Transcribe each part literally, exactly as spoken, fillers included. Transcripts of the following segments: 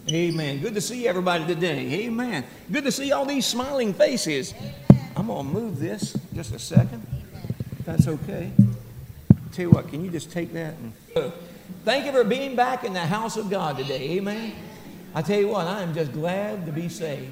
Amen. Good to see everybody today. Amen. Good to see all these smiling faces. I'm going to move this just a second, if that's okay. Tell you what, can you just take that? And... Thank you for being back in the house of God today. Amen. I tell you what, I am just glad to be saved.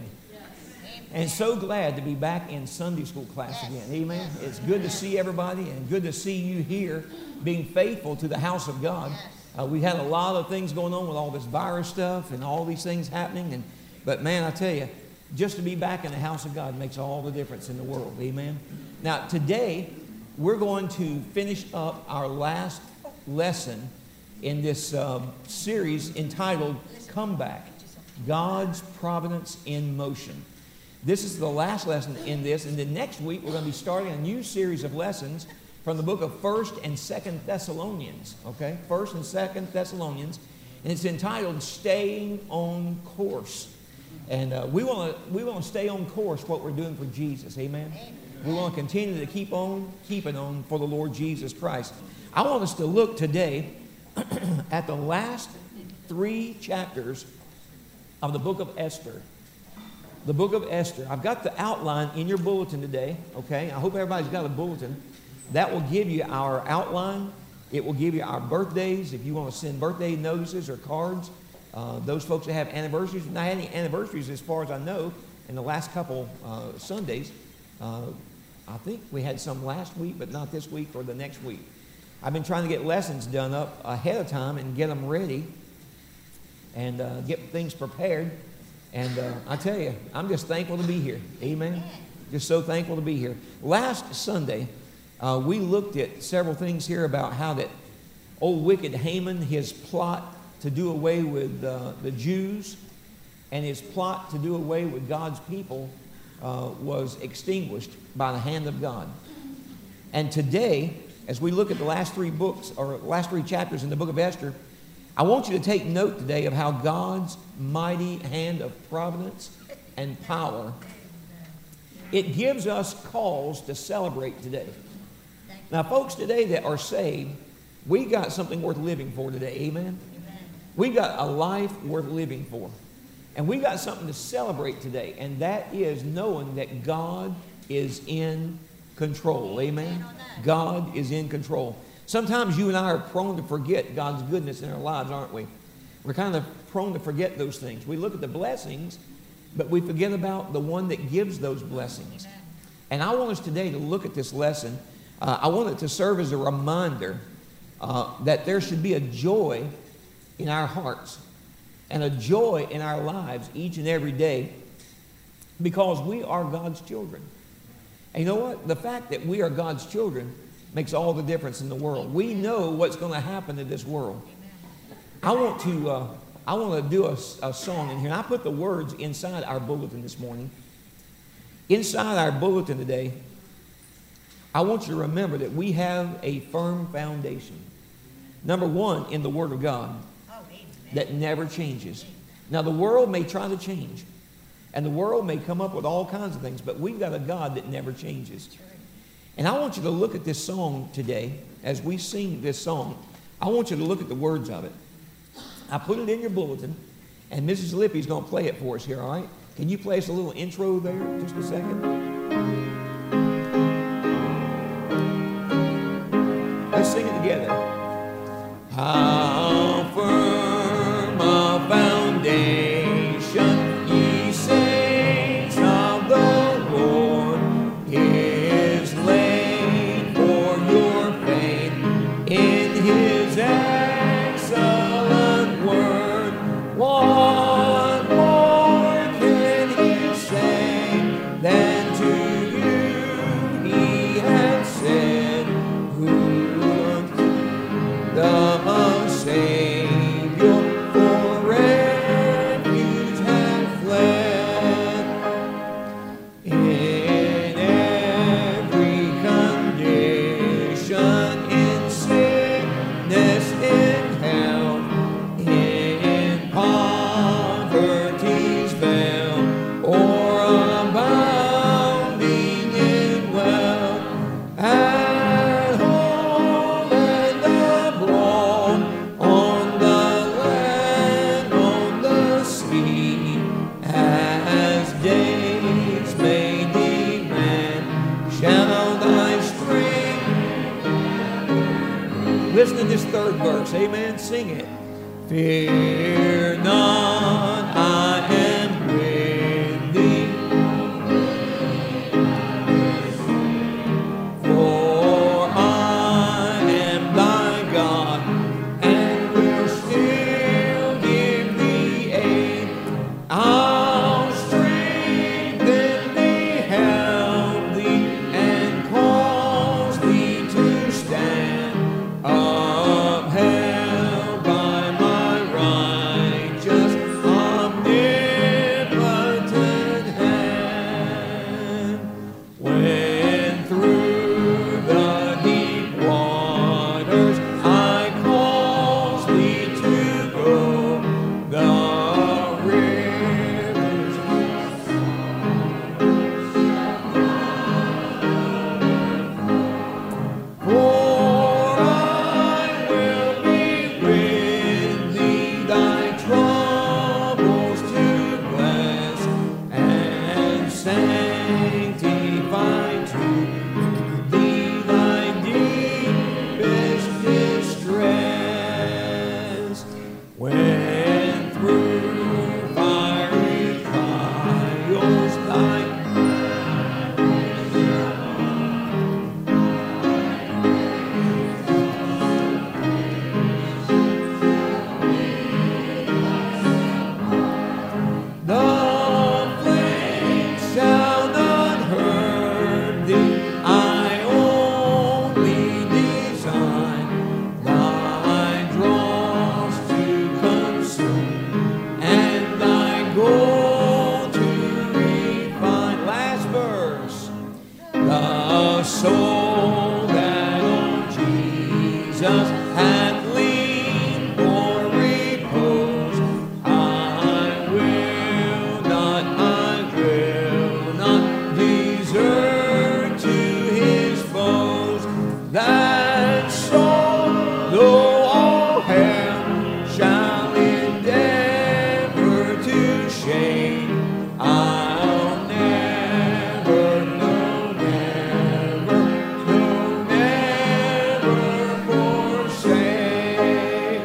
And so glad to be back in Sunday school class again. Amen. It's good to see everybody and good to see you here being faithful to the house of God. Uh, we had a lot of things going on with all this virus stuff and all these things happening. And but man, I tell you, just to be back in the house of God makes all the difference in the world. Amen. Now, today, we're going to finish up our last lesson in this uh, series entitled Comeback, God's Providence in Motion. This is the last lesson in this, and then next week we're going to be starting a new series of lessons from the book of First and Second Thessalonians, okay? First and Second Thessalonians, and it's entitled Staying on Course. And uh, we want to we want to stay on course what we're doing for Jesus, amen? Amen. We want to continue to keep on keeping on for the Lord Jesus Christ. I want us to look today at the last three chapters of the book of Esther. The book of Esther. I've got the outline in your bulletin today, okay? I hope everybody's got a bulletin. That will give you our outline. It will give you our birthdays. If you want to send birthday notices or cards, uh, those folks that have anniversaries. Not any anniversaries as far as I know in the last couple uh, Sundays. Uh, I think we had some last week, but not this week or the next week. I've been trying to get lessons done up ahead of time and get them ready and uh, get things prepared. And uh, I tell you, I'm just thankful to be here. Amen. Just so thankful to be here. Last Sunday, uh, we looked at several things here about how that old wicked Haman, his plot to do away with uh, the Jews and his plot to do away with God's people uh, was extinguished by the hand of God. And today, as we look at the last three books, or last three chapters in the book of Esther, I want you to take note today of how God's mighty hand of providence and power, it gives us cause to celebrate today. Now, folks today that are saved, we got something worth living for today. Amen? We got a life worth living for. And we got something to celebrate today, and that is knowing that God is in control. Amen? God is in control. Sometimes you and I are prone to forget God's goodness in our lives, aren't we? We're kind of prone to forget those things. We look at the blessings, but we forget about the one that gives those blessings. And I want us today to look at this lesson. Uh, I want it to serve as a reminder uh, that there should be a joy in our hearts and a joy in our lives each and every day because we are God's children. And you know what? The fact that we are God's children makes all the difference in the world. We know what's going to happen to this world. I want to uh, I want to do a, a song in here. And I put the words inside our bulletin this morning. Inside our bulletin today, I want you to remember that we have a firm foundation. Number one, in the Word of God, that never changes. Now, the world may try to change, and the world may come up with all kinds of things, but we've got a God that never changes. And I want you to look at this song today, as we sing this song. I want you to look at the words of it. I put it in your bulletin, and Missus Lippy's going to play it for us here, all right? Can you play us a little intro there, just a second? Let's sing it together. How firm a foundation, ye saints of the Lord, is laid for your faith in His excellent word. What more can He say than to you He has said, who the in this third verse. Amen. Sing it. Fear not, I am with thee. For I am thy God, and will still give thee aid. I'll strengthen thee, help thee, and cause thee to stand upheld by my righteous, omnipotent hand. When through the deep waters I cause thee to go, the rivers for I will be with thee, thy troubles to bless and sanctify to thee thy deepest distress. When through fiery trials thy the flames shall not hurt thee. I only design thy dross to consume, and thy gold to refine. Last verse. The soul that on Jesus hath leaned for repose, I will not, I will not desert to his foes. That soul, though all hell shall endeavor to shame, I'll never, no, never, no, never forsake.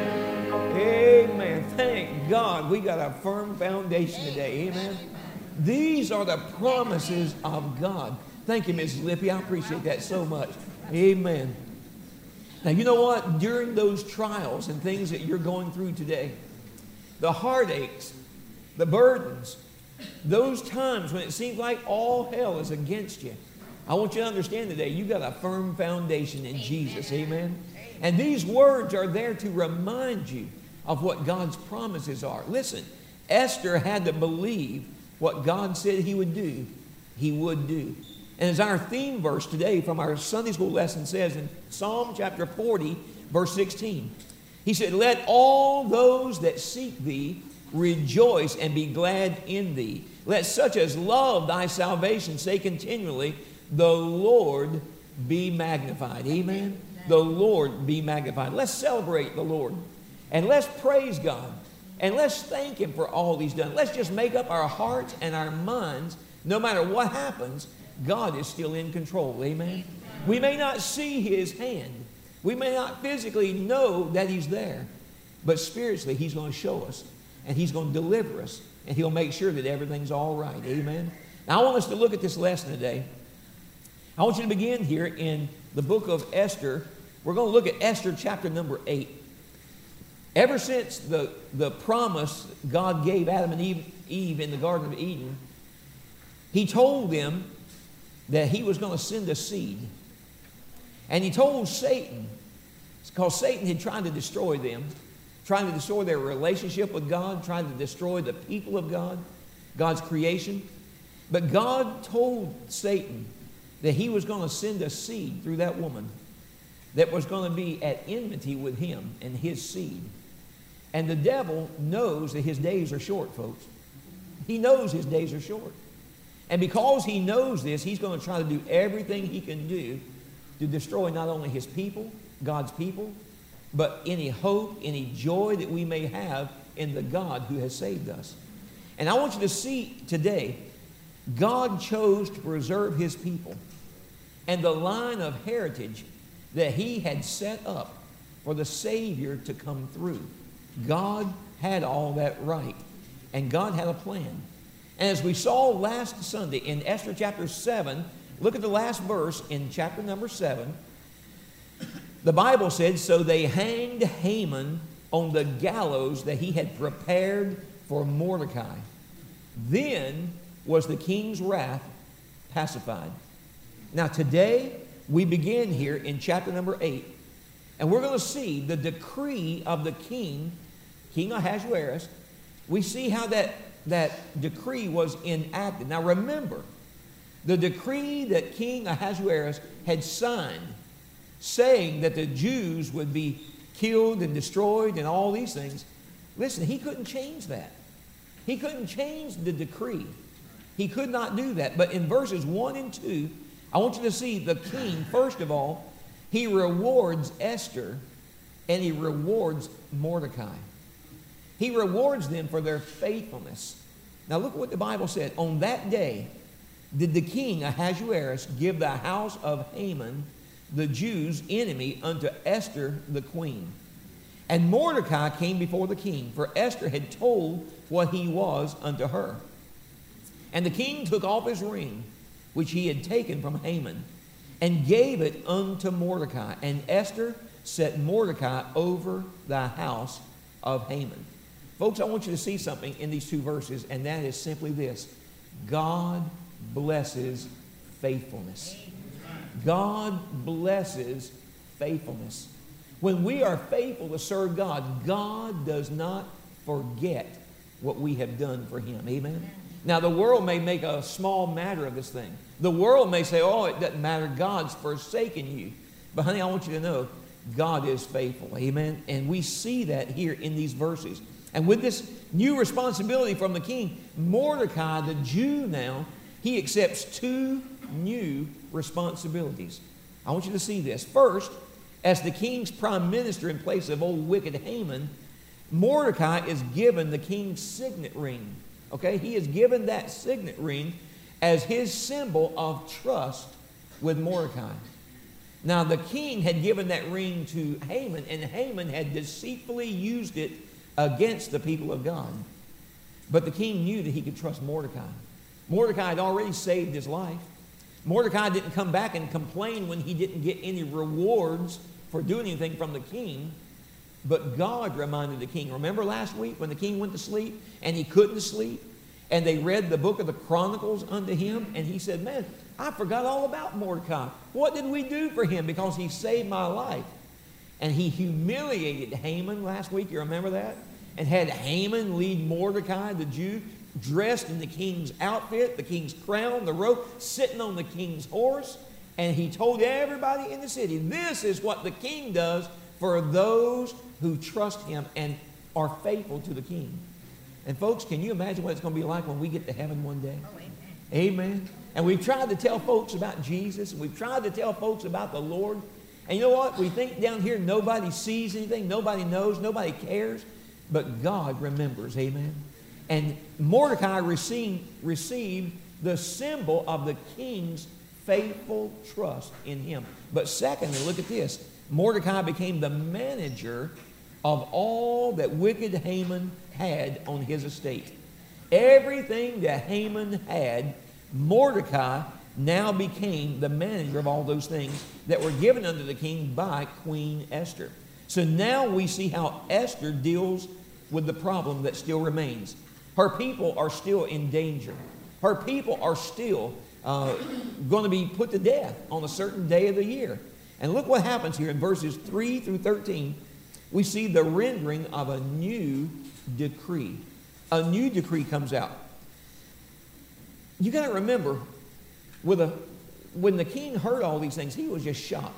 Amen. Thank God we got a firm foundation today. Amen. These are the promises of God. Thank you, Missus Lippy. I appreciate that so much. Amen. Now, you know what? During those trials and things that you're going through today, the heartaches, the burdens, those times when it seems like all hell is against you, I want you to understand today, you got a firm foundation in Jesus. Amen. And these words are there to remind you of what God's promises are. Listen, Esther had to believe what God said he would do, he would do. And as our theme verse today from our Sunday school lesson says in Psalm chapter forty, verse sixteen, he said, let all those that seek thee rejoice and be glad in thee. Let such as love thy salvation say continually, the Lord be magnified. Amen. The Lord be magnified. Let's celebrate the Lord. And let's praise God. And let's thank him for all he's done. Let's just make up our hearts and our minds, no matter what happens, God is still in control. Amen. We may not see his hand. We may not physically know that he's there. But spiritually, he's going to show us. And he's going to deliver us. And he'll make sure that everything's all right. Amen. Now, I want us to look at this lesson today. I want you to begin here in the book of Esther. We're going to look at Esther chapter number eight. Ever since the, the promise God gave Adam and Eve, Eve in the Garden of Eden, he told them that he was going to send a seed. And he told Satan, because Satan had tried to destroy them, trying to destroy their relationship with God, trying to destroy the people of God, God's creation. But God told Satan that he was going to send a seed through that woman that was going to be at enmity with him and his seed. And the devil knows that his days are short, folks. He knows his days are short. And because he knows this, he's going to try to do everything he can do to destroy not only his people, God's people, but any hope, any joy that we may have in the God who has saved us. And I want you to see today, God chose to preserve his people and the line of heritage that he had set up for the Savior to come through. God had all that right, and God had a plan. And as we saw last Sunday in Esther chapter seven, look at the last verse in chapter number seven. The Bible said, so they hanged Haman on the gallows that he had prepared for Mordecai. Then was the king's wrath pacified. Now today we begin here in chapter number eight, and we're going to see the decree of the king, King Ahasuerus. We see how that, that decree was enacted. Now remember, the decree that King Ahasuerus had signed, saying that the Jews would be killed and destroyed and all these things. Listen, he couldn't change that. He couldn't change the decree. He could not do that. But in verses one and two, I want you to see the king, first of all, he rewards Esther and he rewards Mordecai. He rewards them for their faithfulness. Now look what the Bible said. On that day did the king Ahasuerus give the house of Haman, the Jews' enemy, unto Esther the queen. And Mordecai came before the king, for Esther had told what he was unto her. And the king took off his ring, which he had taken from Haman, and gave it unto Mordecai. And Esther set Mordecai over the house of Haman. Folks, I want you to see something in these two verses, and that is simply this. God blesses faithfulness. God blesses faithfulness. When we are faithful to serve God, God does not forget what we have done for Him. Amen? Now, the world may make a small matter of this thing. The world may say, oh, it doesn't matter. God's forsaken you. But, honey, I want you to know God is faithful. Amen? And we see that here in these verses. And with this new responsibility from the king, Mordecai, the Jew now, he accepts two new responsibilities. I want you to see this. First, as the king's prime minister in place of old wicked Haman, Mordecai is given the king's signet ring. Okay, he is given that signet ring as his symbol of trust with Mordecai. Now, the king had given that ring to Haman, and Haman had deceitfully used it against the people of God. But the king knew that he could trust Mordecai. Mordecai had already saved his life. Mordecai didn't come back and complain when he didn't get any rewards for doing anything from the king. But God reminded the king. Remember last week when the king went to sleep and he couldn't sleep? And they read the book of the Chronicles unto him. And he said, man, I forgot all about Mordecai. What did we do for him? Because he saved my life. And he humiliated Haman last week. You remember that? And had Haman lead Mordecai, the Jew, dressed in the king's outfit, the king's crown, the robe, sitting on the king's horse. And he told everybody in the city, this is what the king does for those who trust him and are faithful to the king. And folks, can you imagine what it's going to be like when we get to heaven one day? Oh, amen. Amen. And we've tried to tell folks about Jesus, and we've tried to tell folks about the Lord. And you know what? We think down here nobody sees anything, nobody knows, nobody cares. But God remembers. Amen. And Mordecai received, received the symbol of the king's faithful trust in him. But secondly, look at this. Mordecai became the manager of all that wicked Haman had on his estate. Everything that Haman had, Mordecai now became the manager of all those things that were given unto the king by Queen Esther. So now we see how Esther deals with the problem that still remains. Her people are still in danger. Her people are still uh, going to be put to death on a certain day of the year. And look what happens here in verses three through thirteen. We see the rendering of a new decree. A new decree comes out. You got to remember, with a, when the king heard all these things, he was just shocked.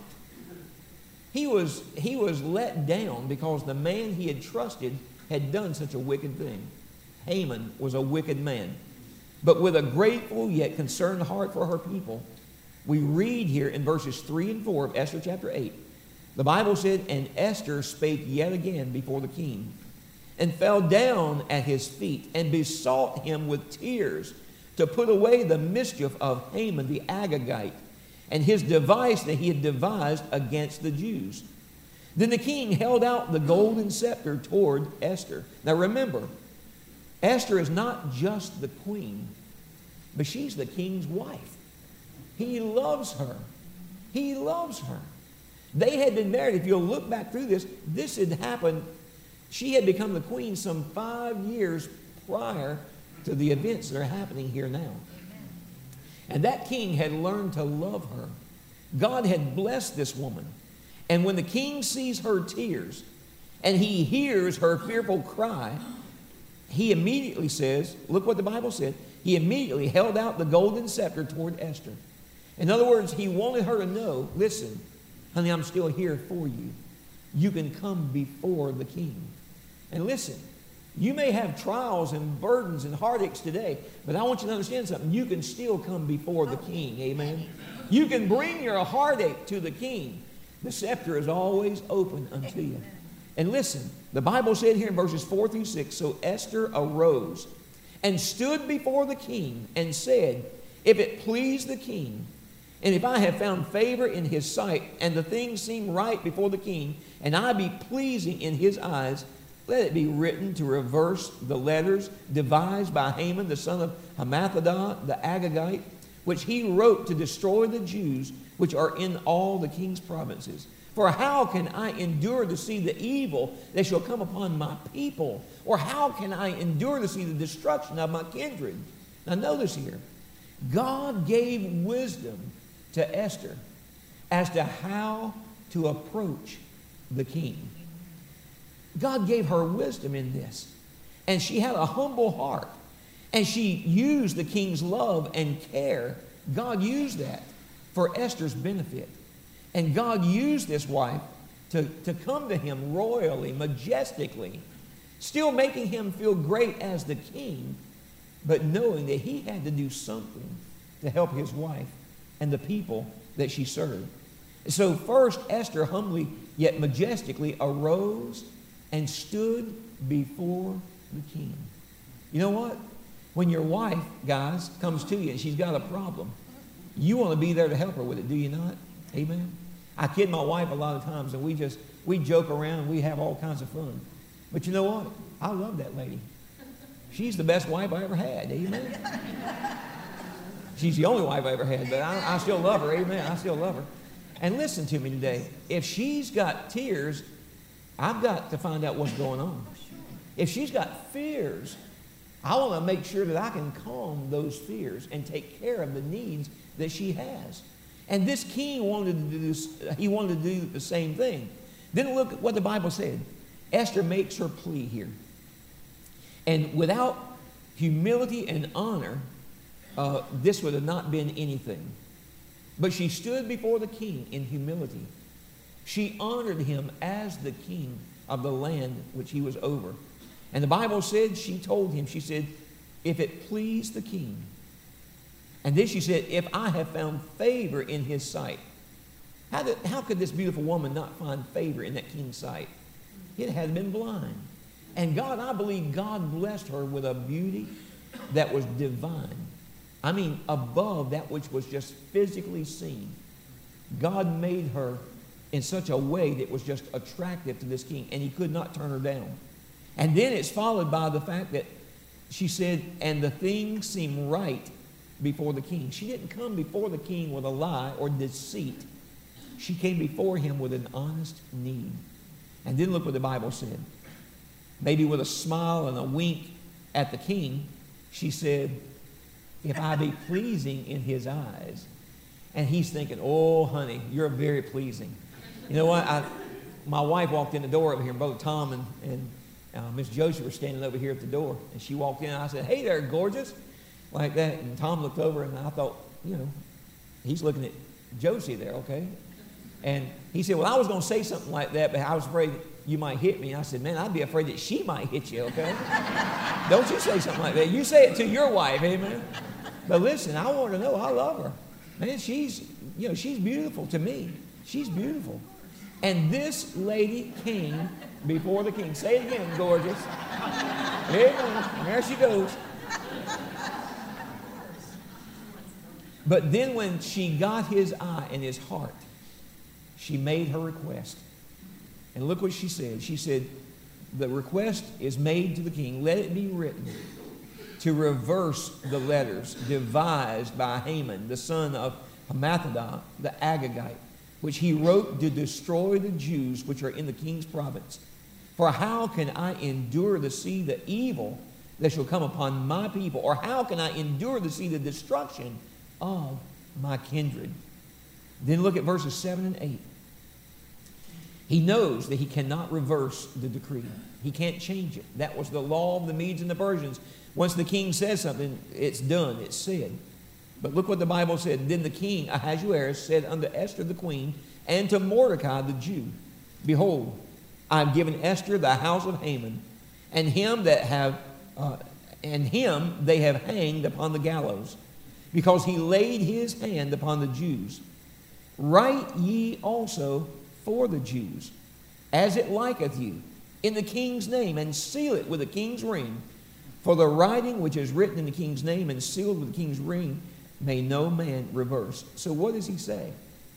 He was, he was let down because the man he had trusted had done such a wicked thing. Haman was a wicked man. But with a grateful yet concerned heart for her people, we read here in verses three and four of Esther chapter eight, the Bible said, and Esther spake yet again before the king, and fell down at his feet, and besought him with tears to put away the mischief of Haman the Agagite, and his device that he had devised against the Jews. Then the king held out the golden scepter toward Esther. Now remember, Esther is not just the queen, but she's the king's wife. He loves her. He loves her. They had been married. If you'll look back through this, this had happened. She had become the queen some five years prior to the events that are happening here now. And that king had learned to love her. God had blessed this woman. And when the king sees her tears and he hears her fearful cry, he immediately says, look what the Bible said, he immediately held out the golden scepter toward Esther. In other words, he wanted her to know, listen, honey, I'm still here for you. You can come before the king. And listen, you may have trials and burdens and heartaches today, but I want you to understand something. You can still come before the king. Amen. You can bring your heartache to the king. The scepter is always open unto you. And listen, the Bible said here in verses four through six, so Esther arose and stood before the king and said, if it please the king, and if I have found favor in his sight, and the things seem right before the king, and I be pleasing in his eyes, let it be written to reverse the letters devised by Haman, the son of Hammedatha, the Agagite, which he wrote to destroy the Jews which are in all the king's provinces. For how can I endure to see the evil that shall come upon my people? Or how can I endure to see the destruction of my kindred? Now notice here, God gave wisdom to Esther as to how to approach the king. God gave her wisdom in this. And she had a humble heart. And she used the king's love and care. God used that for Esther's benefit. And God used this wife to, to come to him royally, majestically, still making him feel great as the king, but knowing that he had to do something to help his wife and the people that she served. So first, Esther humbly yet majestically arose and stood before the king. You know what? When your wife, guys, comes to you and she's got a problem, you want to be there to help her with it, do you not? Amen? I kid my wife a lot of times, and we just, we joke around, we have all kinds of fun. But you know what? I love that lady. She's the best wife I ever had, amen? She's the only wife I ever had, but I, I still love her, amen? I still love her. And listen to me today. If she's got tears, I've got to find out what's going on. If she's got fears, I want to make sure that I can calm those fears and take care of the needs that she has. And this king wanted to do this, he wanted to do the same thing. Then look at what the Bible said. Esther makes her plea here. And without humility and honor, uh, this would have not been anything. But she stood before the king in humility. She honored him as the king of the land which he was over. And the Bible said, she told him, she said, if it please the king. And then she said, if I have found favor in his sight. How, did, how could this beautiful woman not find favor in that king's sight? It had been blind. And God, I believe God blessed her with a beauty that was divine. I mean, above that which was just physically seen. God made her in such a way that was just attractive to this king, and he could not turn her down. And then it's followed by the fact that she said, and the thing seemed right before the king. She didn't come before the king with a lie or deceit. She came before him with an honest need. And then look what the Bible said. Maybe with a smile and a wink at the king, she said, if I be pleasing in his eyes. And he's thinking, oh, honey, you're very pleasing. You know what? I, my wife walked in the door over here, and both Tom and, and uh, Miss Josie were standing over here at the door. And she walked in, and I said, hey there, gorgeous. Like that. And Tom looked over, and I thought, you know, he's looking at Josie there, okay? And he said, well, I was going to say something like that, but I was afraid you might hit me. And I said, man, I'd be afraid that she might hit you, okay? Don't you say something like that. You say it to your wife, amen? But listen, I want to know, I love her. Man, she's, you know, she's beautiful to me. She's beautiful. And this lady came before the king. Say it again, gorgeous. Amen. There she goes. But then when she got his eye and his heart, she made her request. And look what she said. She said, the request is made to the king, let it be written to reverse the letters devised by Haman, the son of Hammedatha, the Agagite, which he wrote to destroy the Jews which are in the king's province. For how can I endure to see the evil that shall come upon my people? Or how can I endure to see the destruction of my kindred? Then look at verses seven and eight. He knows that he cannot reverse the decree. He can't change it. That was the law of the Medes and the Persians. Once the king says something, it's done, it's said. But look what the Bible said. Then the king Ahasuerus said unto Esther the queen and to Mordecai the Jew, Behold, I have given Esther the house of Haman, and him that have uh, and him they have hanged upon the gallows, because he laid his hand upon the Jews. Write ye also for the Jews, as it liketh you, in the king's name, and seal it with the king's ring. For the writing which is written in the king's name and sealed with the king's ring may no man reverse. So what does he say?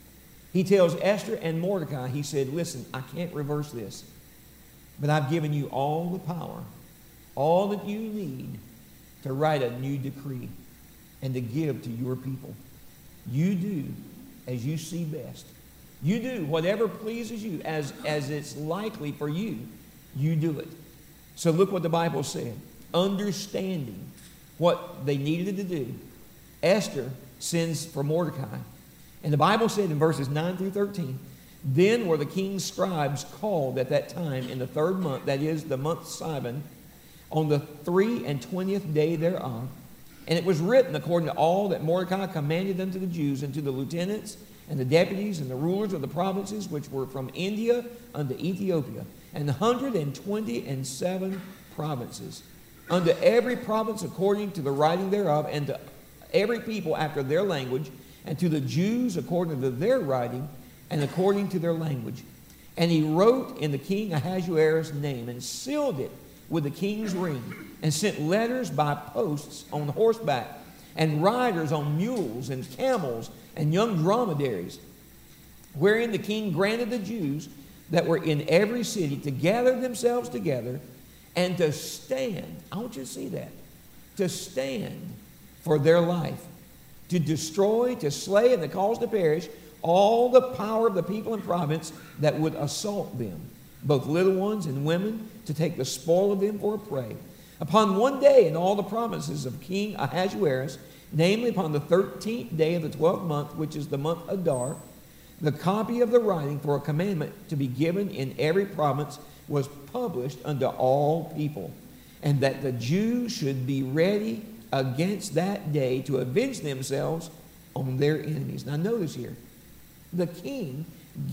He tells Esther and Mordecai, he said, listen, I can't reverse this, but I've given you all the power, all that you need to write a new decree and to give to your people. You do as you see best. You do whatever pleases you as, as it's likely for you. You do it. So look what the Bible said. Understanding what they needed to do, Esther sends for Mordecai. And the Bible said in verses nine through thirteen, Then were the king's scribes called at that time in the third month, that is the month Sivan, on the three and twentieth day thereof. And it was written according to all that Mordecai commanded unto the Jews and to the lieutenants and the deputies and the rulers of the provinces which were from India unto Ethiopia, and the hundred and twenty and seven provinces, unto every province according to the writing thereof, and to every people after their language, and to the Jews according to their writing, and according to their language. And he wrote in the king Ahasuerus' name, and sealed it with the king's ring, and sent letters by posts on horseback, and riders on mules, and camels, and young dromedaries, wherein the king granted the Jews that were in every city to gather themselves together, and to stand. I want you to see that. To stand for their life, to destroy, to slay, and to cause to perish all the power of the people and province that would assault them, both little ones and women, to take the spoil of them for a prey. Upon one day in all the provinces of King Ahasuerus, namely upon the thirteenth day of the twelfth month, which is the month Adar, the copy of the writing for a commandment to be given in every province was published unto all people, and that the Jews should be ready against that day to avenge themselves on their enemies. Now notice here, the king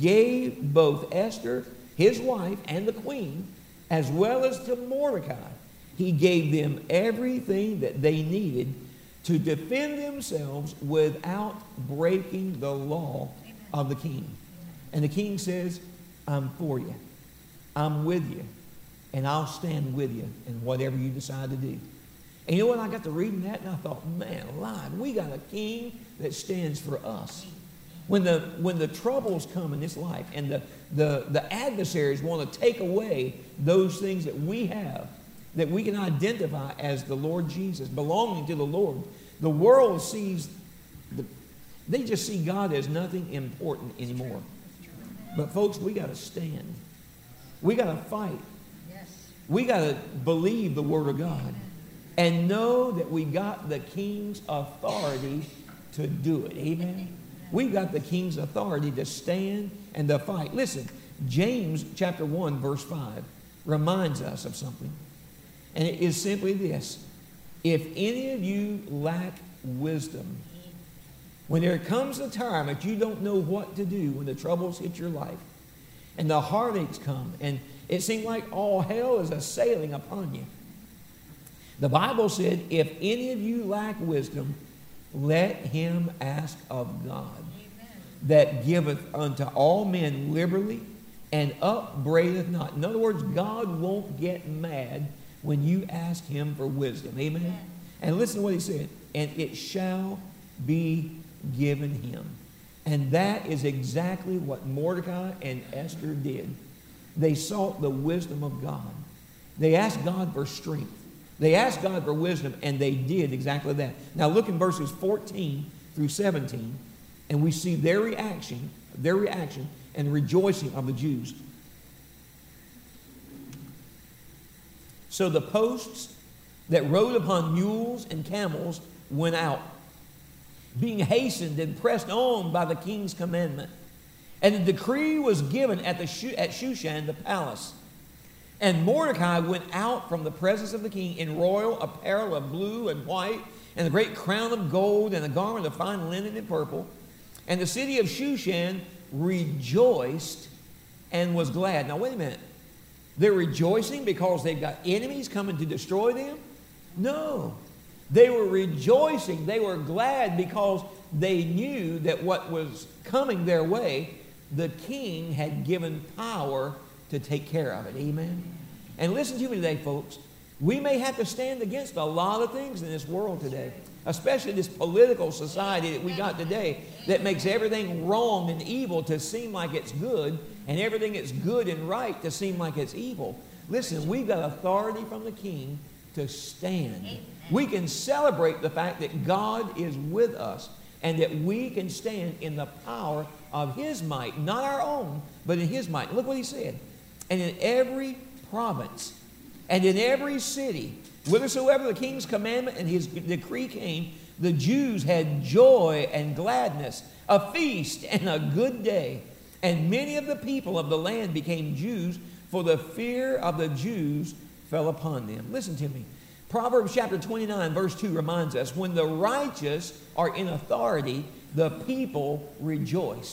gave both Esther, his wife, and the queen, as well as to Mordecai, he gave them everything that they needed to defend themselves without breaking the law of the king. And the king says, I'm for you. I'm with you. And I'll stand with you in whatever you decide to do. And you know what? I got to reading that and I thought, man alive, we got a king that stands for us. When the, when the troubles come in this life and the, the, the adversaries want to take away those things that we have, that we can identify as the Lord Jesus, belonging to the Lord, the world sees, the, they just see God as nothing important anymore. But folks, we got to stand. We got to fight. We got to believe the Word of God and know that we got the King's authority to do it. Amen? We got the King's authority to stand and to fight. Listen, James chapter one, verse five reminds us of something. And it is simply this. If any of you lack wisdom, when there comes a time that you don't know what to do, when the troubles hit your life and the heartaches come and it seems like all hell is assailing upon you, the Bible said, if any of you lack wisdom, let him ask of God, Amen, that giveth unto all men liberally and upbraideth not. In other words, God won't get mad when you ask him for wisdom. Amen? Amen. And listen to what he said. And it shall be given him. And that is exactly what Mordecai and Esther did. they sought the wisdom of God. They asked God for strength. They asked God for wisdom, and they did exactly that. Now look in verses fourteen through seventeen, and we see their reaction, their reaction and rejoicing of the Jews. So the posts that rode upon mules and camels went out, being hastened and pressed on by the king's commandment. And the decree was given at, the Shu- at Shushan, the palace. And Mordecai went out from the presence of the king in royal apparel of blue and white, and a great crown of gold, and a garment of fine linen and purple. And the city of Shushan rejoiced and was glad. Now, wait a minute. They're rejoicing because they've got enemies coming to destroy them? No. They were rejoicing. They were glad because they knew that what was coming their way, the king had given power to take care of it. Amen? And listen to me today, folks. We may have to stand against a lot of things in this world today, especially this political society that we got today that makes everything wrong and evil to seem like it's good, and everything that's good and right to seem like it's evil. Listen, we've got authority from the king to stand. We can celebrate the fact that God is with us and that we can stand in the power of His might, not our own, but in His might. Look what He said. And in every province and in every city, whithersoever the king's commandment and his decree came, the Jews had joy and gladness, a feast and a good day. And many of the people of the land became Jews, for the fear of the Jews fell upon them. Listen to me. Proverbs chapter twenty-nine, verse two reminds us, when the righteous are in authority, the people rejoice.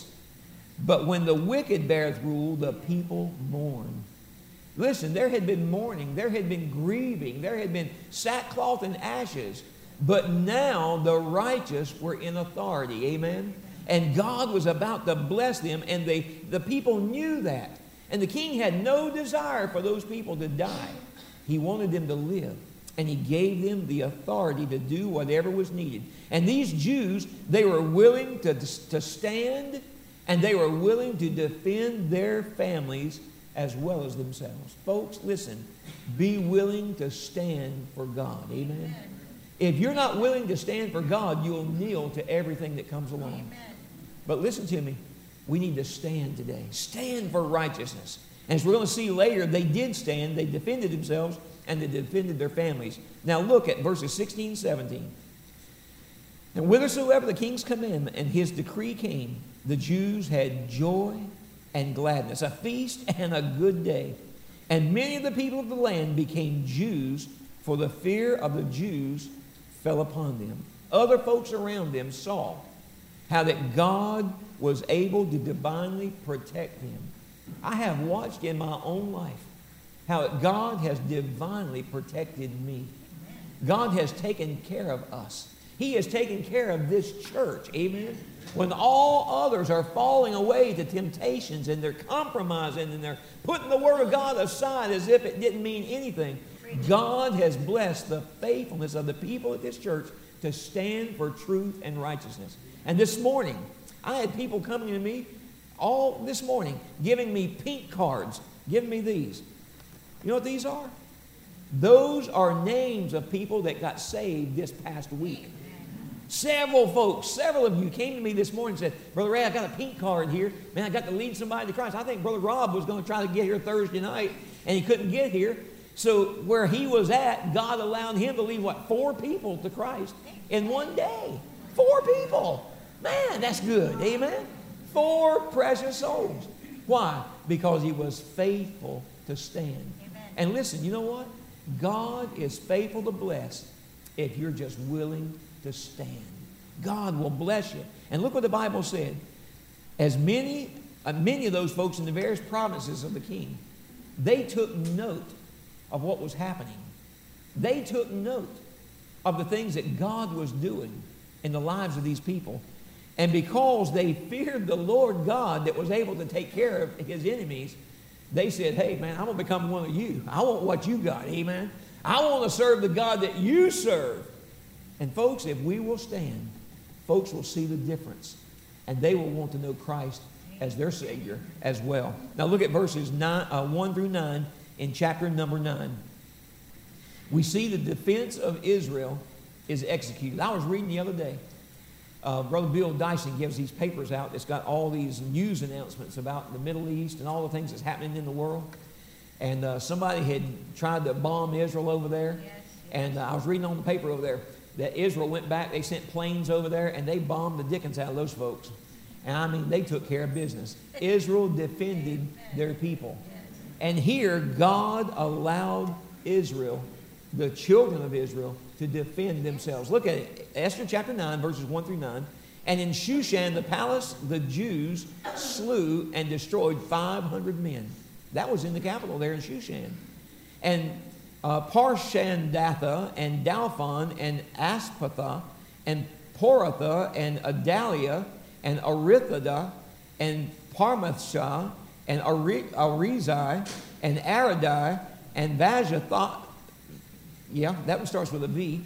But when the wicked beareth rule, the people mourn. Listen, there had been mourning, there had been grieving, there had been sackcloth and ashes. But now the righteous were in authority, amen? And God was about to bless them, and they, the people knew that. And the king had no desire for those people to die. He wanted them to live. And He gave them the authority to do whatever was needed. And these Jews, they were willing to, to stand, and they were willing to defend their families as well as themselves. Folks, listen, be willing to stand for God. Amen? If you're not willing to stand for God, you'll kneel to everything that comes along. Amen. But listen to me, we need to stand today. Stand for righteousness. And as we're going to see later, they did stand, they defended themselves, and they defended their families. Now look at verses sixteen and seventeen. And whithersoever the king's commandment and his decree came, the Jews had joy and gladness, a feast and a good day. And many of the people of the land became Jews, for the fear of the Jews fell upon them. Other folks around them saw how that God was able to divinely protect them. I have watched in my own life how God has divinely protected me. God has taken care of us. He has taken care of this church. Amen. When all others are falling away to temptations and they're compromising and they're putting the Word of God aside as if it didn't mean anything, God has blessed the faithfulness of the people at this church to stand for truth and righteousness. And this morning, I had people coming to me all this morning giving me pink cards, giving me these. You know what these are? Those are names of people that got saved this past week. Several folks, several of you came to me this morning and said, Brother Ray, I got a pink card here. Man, I got to lead somebody to Christ. I think Brother Rob was going to try to get here Thursday night, and he couldn't get here. So where he was at, God allowed him to lead, what, four people to Christ in one day. Four people. Man, that's good. Amen? Four precious souls. Why? Because he was faithful to stand. Amen. And listen, you know what? God is faithful to bless if you're just willing to stand. God will bless you. And look what the Bible said. As many, uh, many of those folks in the various provinces of the king, they took note of what was happening. They took note of the things that God was doing in the lives of these people. And because they feared the Lord God that was able to take care of his enemies, they said, hey, man, I'm going to become one of you. I want what you got, amen? I want to serve the God that you serve. And folks, if we will stand, folks will see the difference. And they will want to know Christ as their Savior as well. Now look at verses nine, uh, one through nine in chapter number nine. We see the defense of Israel is executed. I was reading the other day. Uh, Brother Bill Dyson gives these papers out. It's got all these news announcements about the Middle East and all the things that's happening in the world. And uh, somebody had tried to bomb Israel over there. Yes. And uh, I was reading on the paper over there that Israel went back. They sent planes over there, and they bombed the dickens out of those folks. And I mean, they took care of business. Israel defended their people. And here, God allowed Israel, the children of Israel, to defend themselves. Look at it. Esther chapter nine, verses one through nine. And in Shushan, the palace, the Jews slew and destroyed five hundred men. That was in the capital there in Shushan. And uh, Parshandatha and Dalphon and Aspatha and Poratha and Adalia and Arithada and Parmathshah and Arizai and Aradai and Vajatha. Yeah, that one starts with a V.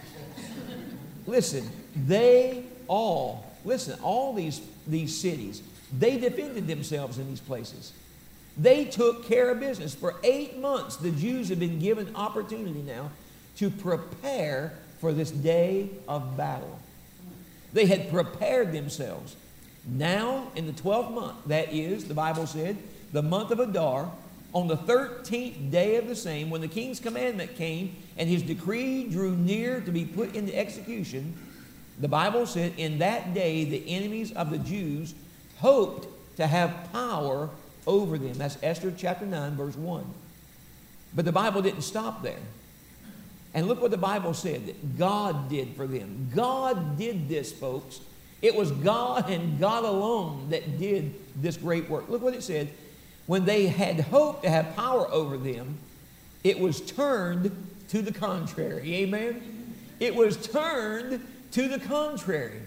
Listen, they all, listen, all these, these cities, they defended themselves in these places. They took care of business. For eight months, the Jews have been given opportunity now to prepare for this day of battle. They had prepared themselves. Now, in the twelfth month, that is, the Bible said, the month of Adar, on the thirteenth day of the same, when the king's commandment came and his decree drew near to be put into execution, the Bible said, in that day the enemies of the Jews hoped to have power over them. That's Esther chapter nine, verse one. But the Bible didn't stop there. And look what the Bible said that God did for them. God did this, folks. It was God and God alone that did this great work. Look what it said. When they had hoped to have power over them, it was turned to the contrary. Amen? It was turned to the contrary.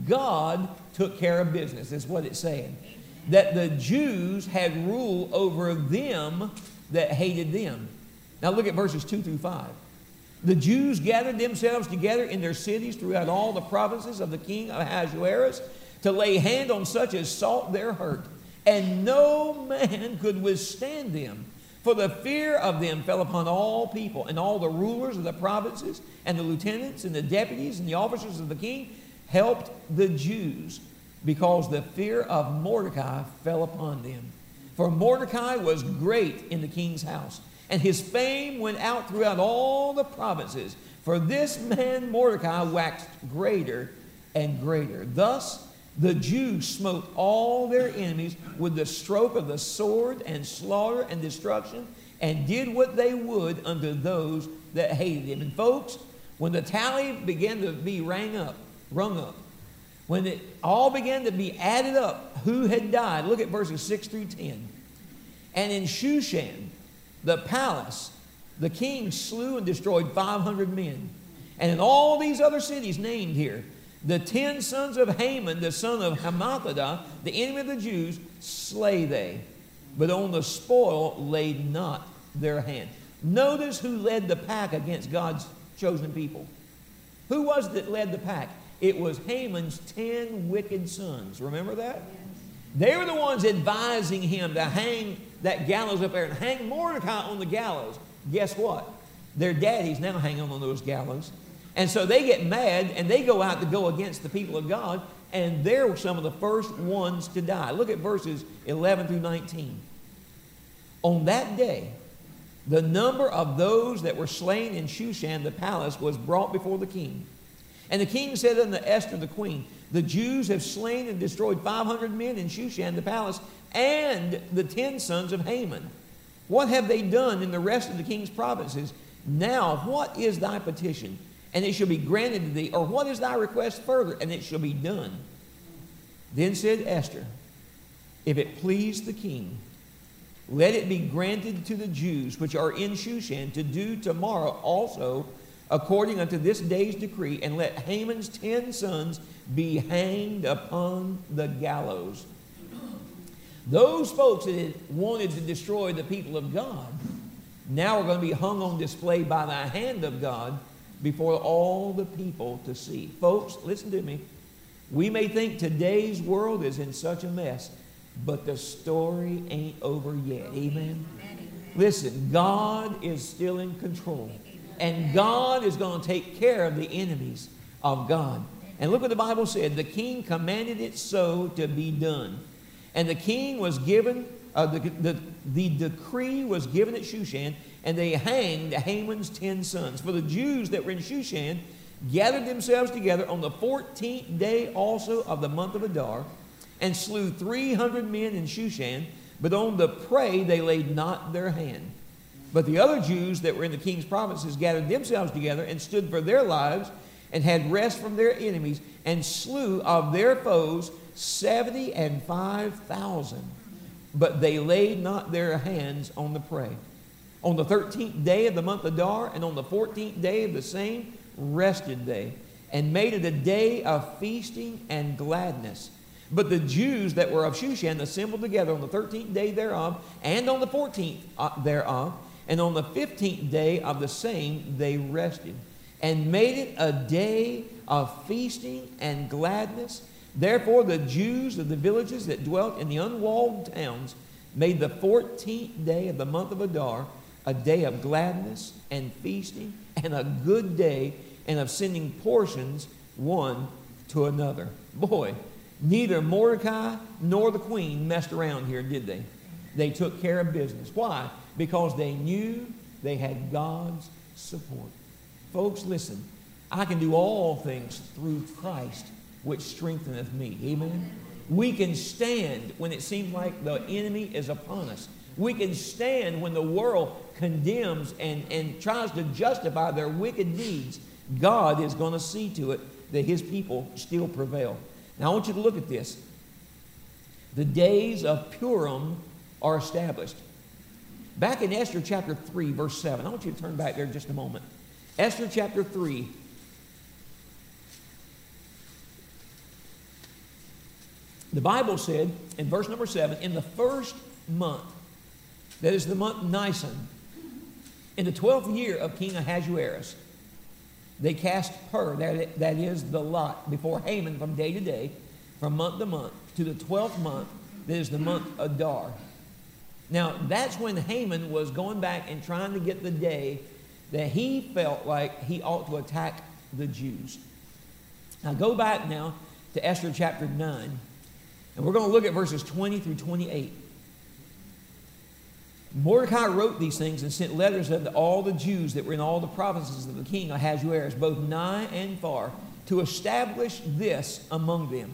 God took care of business, is what it's saying. That the Jews had rule over them that hated them. Now look at verses two through five. The Jews gathered themselves together in their cities throughout all the provinces of the king of Ahasuerus to lay hand on such as sought their hurt. And no man could withstand them, for the fear of them fell upon all people, and all the rulers of the provinces, and the lieutenants, and the deputies, and the officers of the king helped the Jews, because the fear of Mordecai fell upon them. For Mordecai was great in the king's house, and his fame went out throughout all the provinces. For this man Mordecai waxed greater and greater. Thus the Jews smote all their enemies with the stroke of the sword, and slaughter and destruction, and did what they would unto those that hated him. And folks, when the tally began to be rang up, rung up, when it all began to be added up, who had died, look at verses six through ten. And in Shushan, the palace, the king slew and destroyed five hundred men. And in all these other cities named here, the ten sons of Haman, the son of Hammedatha, the enemy of the Jews, slay they. But on the spoil laid not their hand. Notice who led the pack against God's chosen people. Who was it that led the pack? It was Haman's ten wicked sons. Remember that? They were the ones advising him to hang that gallows up there and hang Mordecai on the gallows. Guess what? Their daddies now hang on those gallows. And so they get mad and they go out to go against the people of God, and they're some of the first ones to die. Look at verses eleven through nineteen. On that day, the number of those that were slain in Shushan the palace was brought before the king. And the king said unto Esther the queen, the Jews have slain and destroyed five hundred men in Shushan the palace, and the ten sons of Haman. What have they done in the rest of the king's provinces? Now what is thy petition? And it shall be granted to thee. Or what is thy request further? And it shall be done. Then said Esther, if it please the king, let it be granted to the Jews which are in Shushan to do tomorrow also according unto this day's decree, and let Haman's ten sons be hanged upon the gallows. Those folks that had wanted to destroy the people of God now are going to be hung on display by the hand of God before all the people to see. Folks, listen to me. We may think today's world is in such a mess, But the story ain't over yet. Amen? Listen, God is still in control. And God is going to take care of the enemies of God. And look what the Bible said. The king commanded it so to be done. And the king was given, uh, the, the, the decree was given at Shushan, and they hanged Haman's ten sons. For the Jews that were in Shushan gathered themselves together on the fourteenth day also of the month of Adar, and slew three hundred men in Shushan, but on the prey they laid not their hand. But the other Jews that were in the king's provinces gathered themselves together and stood for their lives, and had rest from their enemies, and slew of their foes seventy and five thousand. But they laid not their hands on the prey. On the thirteenth day of the month Adar, and on the fourteenth day of the same, rested they, and made it a day of feasting and gladness. But the Jews that were of Shushan assembled together on the thirteenth day thereof, and on the fourteenth thereof, and on the fifteenth day of the same they rested, and made it a day of feasting and gladness. Therefore the Jews of the villages that dwelt in the unwalled towns made the fourteenth day of the month of Adar a day of gladness and feasting, and a good day, and of sending portions one to another. Boy, neither Mordecai nor the queen messed around here, did they? They took care of business. Why? Because they knew they had God's support. Folks, listen, I can do all things through Christ, which strengtheneth me. Amen? We can stand when it seems like the enemy is upon us. We can stand when the world condemns and, and tries to justify their wicked deeds. God is going to see to it that His people still prevail. Now, I want you to look at this. The days of Purim are established. Back in Esther chapter three, verse seven. I want you to turn back there just a moment. Esther chapter three. The Bible said in verse number seven, in the first month, that is the month Nisan, in the twelfth year of King Ahasuerus, they cast Pur, that, that is the lot, before Haman from day to day, from month to month, to the twelfth month, that is the month Adar. Now, that's when Haman was going back and trying to get the day that he felt like he ought to attack the Jews. Now, go back now to Esther chapter nine, and we're going to look at verses twenty through twenty-eight. Mordecai wrote these things and sent letters unto all the Jews that were in all the provinces of the king Ahasuerus, both nigh and far, to establish this among them,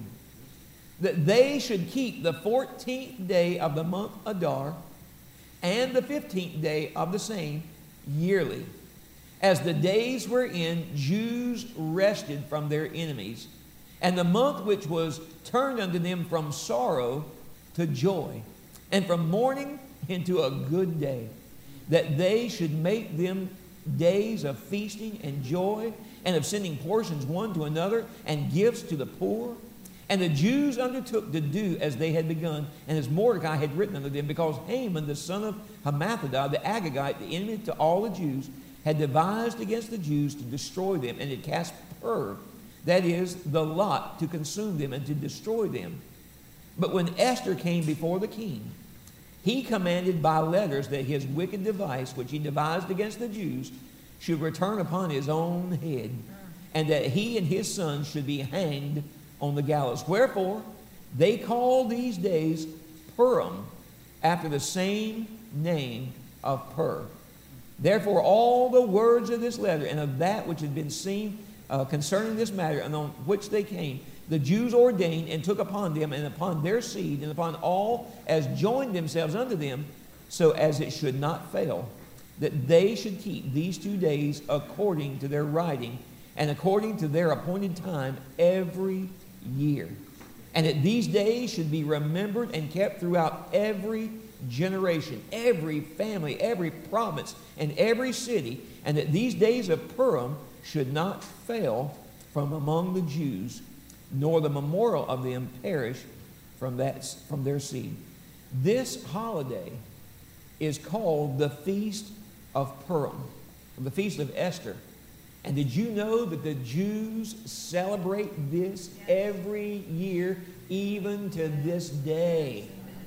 that they should keep the fourteenth day of the month Adar and the fifteenth day of the same yearly, as the days wherein Jews rested from their enemies, and the month which was turned unto them from sorrow to joy, and from mourning into a good day, that they should make them days of feasting and joy, and of sending portions one to another, and gifts to the poor. And the Jews undertook to do as they had begun, and as Mordecai had written unto them, because Haman, the son of Hammedatha, the Agagite, the enemy to all the Jews, had devised against the Jews to destroy them, and had cast Pur, that is, the lot, to consume them and to destroy them. But when Esther came before the king, he commanded by letters that his wicked device, which he devised against the Jews, should return upon his own head, and that he and his sons should be hanged on the gallows. Wherefore, they call these days Purim, after the same name of Pur. Therefore, all the words of this letter and of that which had been seen uh, concerning this matter, and on which they came, the Jews ordained and took upon them and upon their seed and upon all as joined themselves unto them, so as it should not fail, that they should keep these two days according to their writing and according to their appointed time every year. And that these days should be remembered and kept throughout every generation, every family, every province, and every city, and that these days of Purim should not fail from among the Jews, nor the memorial of them perish from, that, from their seed. This holiday is called the Feast of Purim, the Feast of Esther. And did you know that the Jews celebrate this every year, even to this day?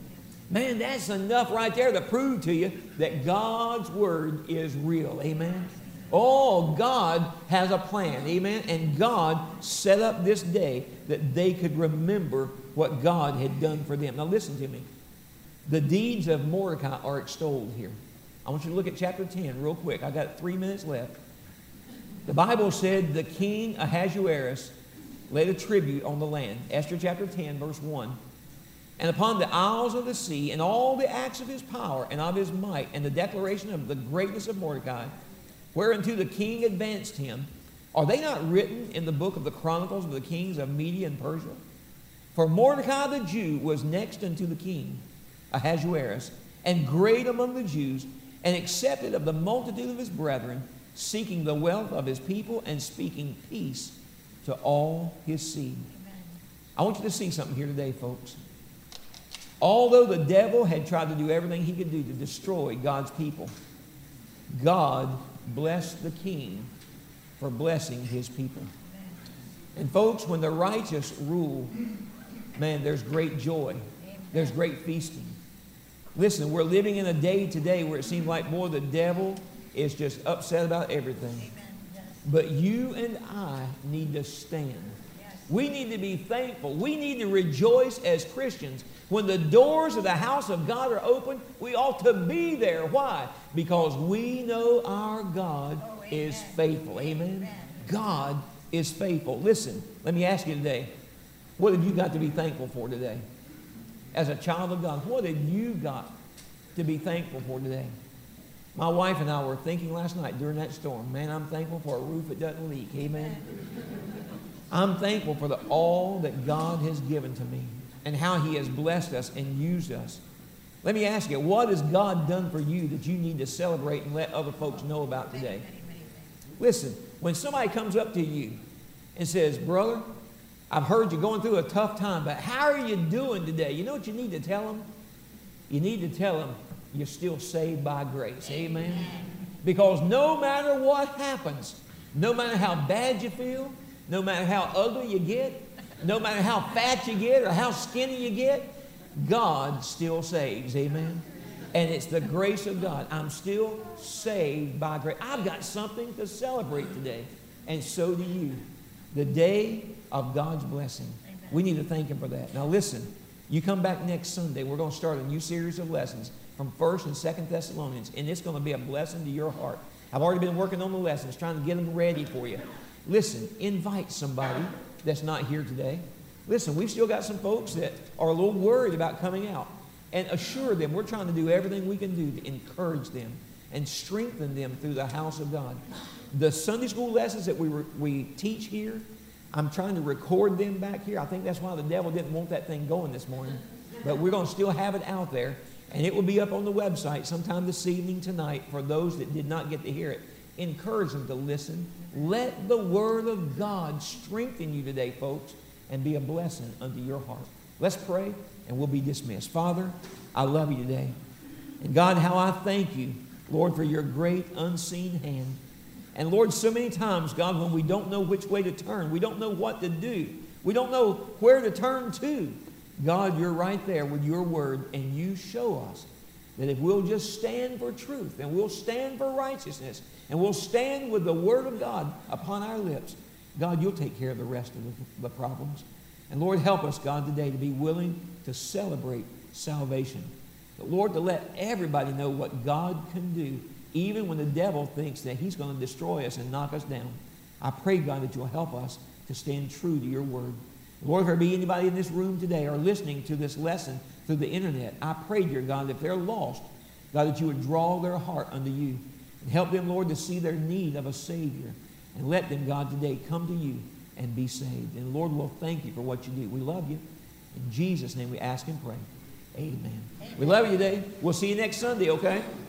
Man, that's enough right there to prove to you that God's Word is real. Amen. Oh, God has a plan. Amen. And God set up this day that they could remember what God had done for them. Now listen to me. The deeds of Mordecai are extolled here. I want you to look at chapter ten real quick. I got three minutes left. The Bible said the king Ahasuerus laid a tribute on the land. Esther chapter ten, verse one. And upon the isles of the sea, and all the acts of his power and of his might, and the declaration of the greatness of Mordecai, whereunto the king advanced him, are they not written in the book of the chronicles of the kings of Media and Persia? For Mordecai the Jew was next unto the king Ahasuerus, and great among the Jews, and accepted of the multitude of his brethren, seeking the wealth of his people, and speaking peace to all his seed. Amen. I want you to see something here today, folks. Although the devil had tried to do everything he could do to destroy God's people, God blessed the king for blessing his people. And folks, when the righteous rule, man, there's great joy. There's great feasting. Listen, we're living in a day today where it seems like, boy, the devil is just upset about everything. But you and I need to stand. We need to be thankful. We need to rejoice as Christians. When the doors of the house of God are open, we ought to be there. Why? Because we know our God oh, is faithful. Amen? Amen. God is faithful. Listen, let me ask you today, what have you got to be thankful for today? As a child of God, what have you got to be thankful for today? My wife and I were thinking last night during that storm, man, I'm thankful for a roof that doesn't leak. Amen? I'm thankful for the, all that God has given to me and how He has blessed us and used us. Let me ask you, what has God done for you that you need to celebrate and let other folks know about today? Listen, when somebody comes up to you and says, brother, I've heard you're going through a tough time, but how are you doing today? You know what you need to tell them? You need to tell them you're still saved by grace. Amen? Because no matter what happens, no matter how bad you feel, no matter how ugly you get, no matter how fat you get or how skinny you get, God still saves. Amen? And it's the grace of God. I'm still saved by grace. I've got something to celebrate today. And so do you. The day of God's blessing. We need to thank Him for that. Now listen, you come back next Sunday. We're going to start a new series of lessons from First and Second Thessalonians. And it's going to be a blessing to your heart. I've already been working on the lessons, trying to get them ready for you. Listen, invite somebody that's not here today. Listen, we've still got some folks that are a little worried about coming out. And assure them we're trying to do everything we can do to encourage them and strengthen them through the house of God. The Sunday school lessons that we, re- we teach here, I'm trying to record them back here. I think that's why the devil didn't want that thing going this morning. But we're going to still have it out there. And it will be up on the website sometime this evening tonight for those that did not get to hear it. Encourage them to listen. Let the Word of God strengthen you today, folks, and be a blessing unto your heart. Let's pray, and we'll be dismissed. Father, I love you today. And God, how I thank you, Lord, for your great unseen hand. And Lord, so many times, God, when we don't know which way to turn, we don't know what to do, we don't know where to turn to, God, you're right there with your word, and you show us that if we'll just stand for truth, and we'll stand for righteousness, and we'll stand with the word of God upon our lips, God, you'll take care of the rest of the, the problems. And Lord, help us, God, today to be willing to celebrate salvation. But Lord, to let everybody know what God can do, even when the devil thinks that he's going to destroy us and knock us down. I pray, God, that you'll help us to stand true to your word. Lord, if there be anybody in this room today or listening to this lesson through the internet, I pray, dear God, if they're lost, God, that you would draw their heart unto you and help them, Lord, to see their need of a Savior. And let them, God, today come to you and be saved. And Lord, we'll thank you for what you do. We love you. In Jesus' name we ask and pray. Amen. Amen. We love you today. We'll see you next Sunday, okay?